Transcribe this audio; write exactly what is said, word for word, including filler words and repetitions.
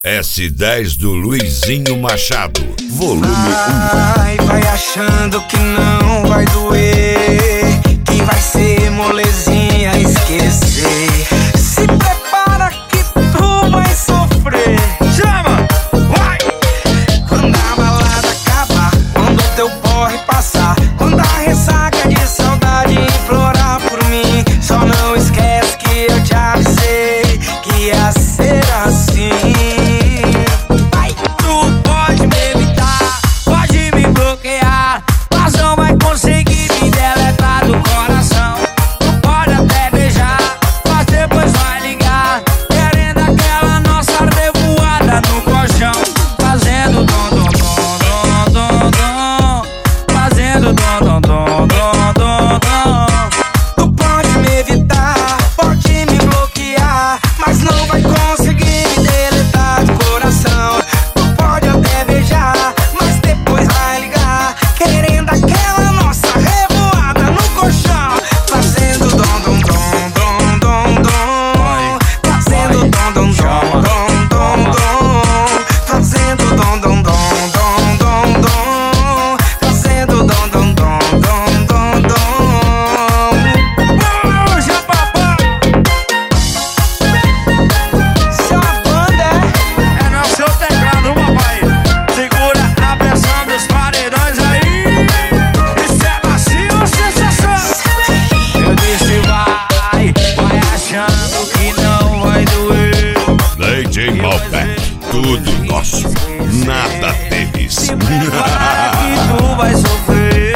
S dez do Luizinho Machado, volume Ai, vai achando que não vai doer, que vai ser molezinha esquecer. Se prepara que tu vai sofrer. Chama! Vai! Quando a balada acabar, quando o teu porre passar, quando a ressaca de saudade implorar por mim, só não esquece que eu te avisei que ia ser assim. Tudo nosso, nada deles. Se prepara que tu vai sofrer.